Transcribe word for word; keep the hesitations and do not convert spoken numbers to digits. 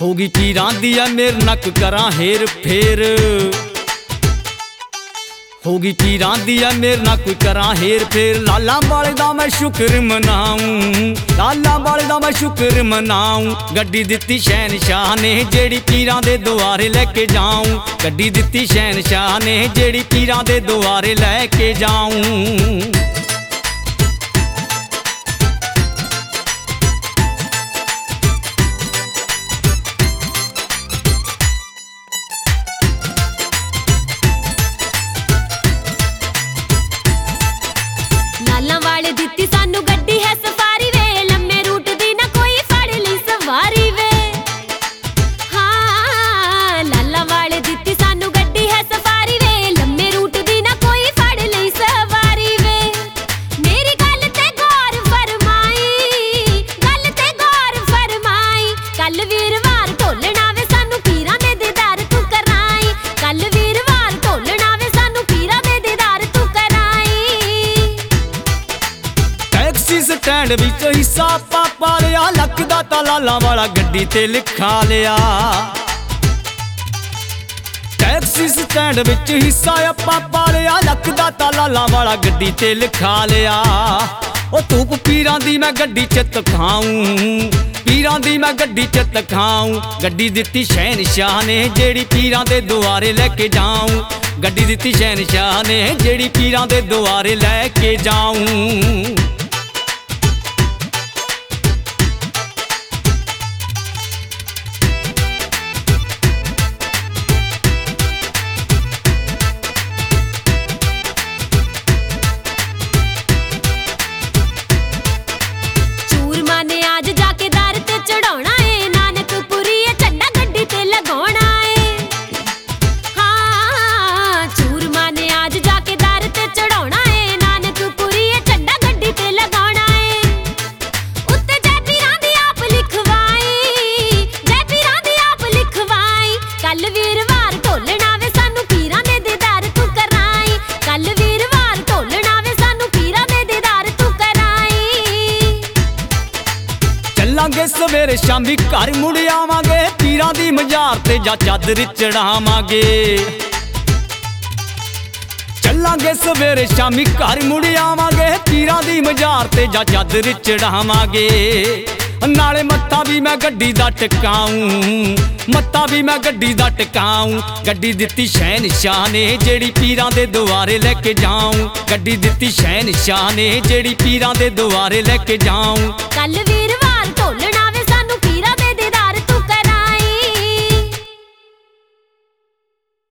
होगी पीरां दी ऐ मेरे नक करां हेर फेर होगी पीरां दी ऐ मेरे नक करां हेर फेर लाला वाले दा मैं शुक्र मनाऊं लाला वाले दा मैं शुक्र मनाऊं गड्डी दित्ती शहनशाह ने जेड़ी पीरां दे दुआरे लेके जाऊं गड्डी दित्ती शहनशाह ने जेड़ी पीरां दे दुआरे लेके जाऊं लाला वाले दित्ती सानू गड्डी है सफारी वे लम्मे रूट दी ना कोई फड़ लई सवारी वे हाँ लाला वाले दित्ती सानू गड्डी है सफारी वे लम्मे रूट दी ना कोई फड़ लई सवारी वे मेरी गल ते गौर फरमाई गल ते गौर फरमाई कल वीरवार ढोलना वे सानू पीरां दे दीदार तू कराई कल वीरवार ढोलना वे सानू पीरां दे दीदार तू कराई स्टैंड विच हिस्सा पापा लिया लक दा ता लाला वाला गड्डी ते लिखा लिया टैक्सी स्टैंड विच हिस्सा पापा लिया लक दा ता लाला वाला गड्डी ते लिखा लिया ओ धूप पीरां दी मैं गड्डी च तखाऊं पीरां दी मैं गड्डी च तखाऊं गड्डी दित्ती शहनशाह ने जेड़ी पीरां दे दुआरे लेके जाऊं गड्डी दित्ती शहनशाह ने जेड़ी पीरां दे दुआरे लेके जाऊं चलांगे सवेरे शामी घर मुड़ आवांगे पीरां दी मजार ते जा चादर चढ़ावांगे चलांगे सवेरे शामी घर मुड़ आवांगे पीरां दी मजार ते जा चादर चढ़ावांगे नाले मत्था भी मैं गड्डी दा टकाऊं मत्था भी मैं गड्डी दा टकाऊं गड्डी दित्ती शहनशाह ने जेड़ी पीरां दे दुआरे लेके जाऊं गड्डी दित्ती शहनशाह ने जेड़ी पीरां दे दुआरे लेके जाऊं कल वीरवार ढोलना